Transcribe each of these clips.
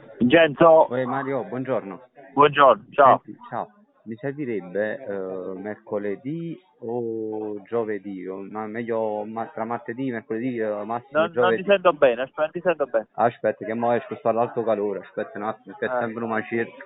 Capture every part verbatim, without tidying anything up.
Vincenzo, Oi Mario, buongiorno. buongiorno, ciao. Senti, ciao. Mi servirebbe eh, mercoledì o giovedì, o- ma meglio ma- tra martedì, mercoledì, eh, massimo Non, non ti giovedì. sento bene, aspetta, non ti sento bene. Aspetta che mo esco, sto all'alto calore, aspetta un attimo, che è Eh, sempre una circa.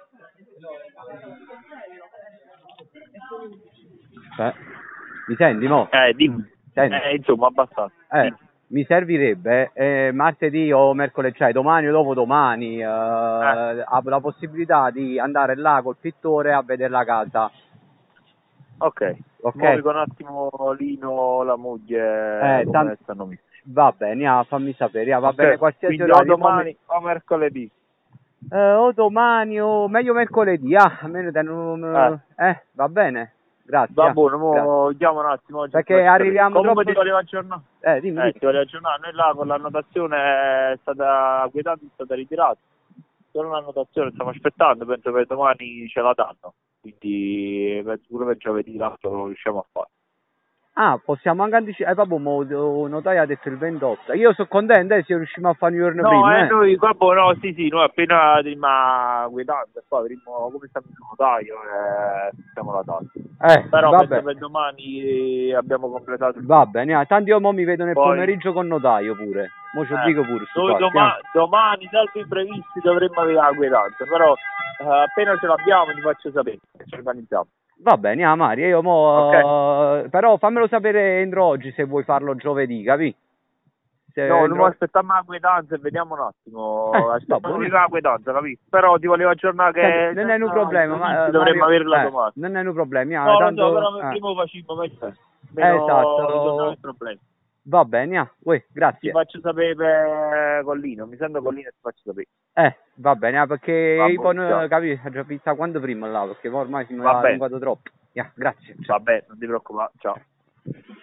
Eh, Mi senti mo? eh dimmi. Senti. Eh, insomma, abbastanza. Eh, Dimmi. Mi servirebbe eh, martedì o mercoledì, cioè domani o dopodomani, eh, Eh, ho la possibilità di andare là col pittore a vedere la casa, ok. ok? Muovi con un attimo Lino, la moglie, Eh, come tan- stanno messi. Va bene, ah, fammi sapere, ah, va bene Ok, qualsiasi quindi o orario. mo mi- domani o mercoledì. eh, o domani o meglio mercoledì, ah, almeno Eh, non, eh, va bene, grazie, va ah, buono, grazie. mo chiamo un attimo oggi ti Perché faccio sapere. arriviamo Comunque troppo... ti volevo aggiornare. Eh, dimmi, Eh, dimmi. ti volevo aggiornare, noi là con l'annotazione è stata guidata, è stata ritirata. Solo un'annotazione stiamo aspettando, penso che domani ce la danno. Quindi penso pure per giovedì l'altro lo riusciamo a fare. Ah, possiamo anche anticipare, eh, vabbè, mo, il notaio ha detto il ventotto, io sono contento eh, se riusciamo a fare un giorno No, prima, eh, eh. noi, vabbè, no, sì, sì, noi appena prima guidando, e poi vedremo come stiamo sul notaio e stiamo la data. Eh, Però penso vabbè, per domani abbiamo completato il va tutto. bene, ah, tanti io mo mi vedo nel Poi, pomeriggio con notaio pure, mo ci eh, dico pure sti noi fatti, doma- eh. domani, salvo imprevisti, dovremmo avere la guidanza, però eh, appena ce l'abbiamo ti faccio sapere, ci organizziamo. Va bene, ah, Mario, io Ok? mo, eh, però fammelo sapere entro oggi se vuoi farlo giovedì, capi? Se No, non entro... aspettiamo la guidanza e vediamo un attimo. Eh, va Aspettiamo buono. prima la guidanza, capito? Però ti volevo aggiornare Senti, che non è un senza problema, ma, imprevisti eh, dovremmo Mario, averla eh, domani. non è un problema, ah, No, lo so, tanto... però eh. prima facciamo meglio, Eh, meno ritornare esatto, il problema. va bene, ah, uè, Ti grazie. faccio sapere per Collino, mi sento Collino e ti faccio sapere. Eh, va bene, ah, perché Va io poi, bene, ciao. eh, capi, ho già visto quando prima là, perché ormai si mi Va ha bene, allungato troppo. Yeah, grazie, ciao. va bene, non ti preoccupare, ciao.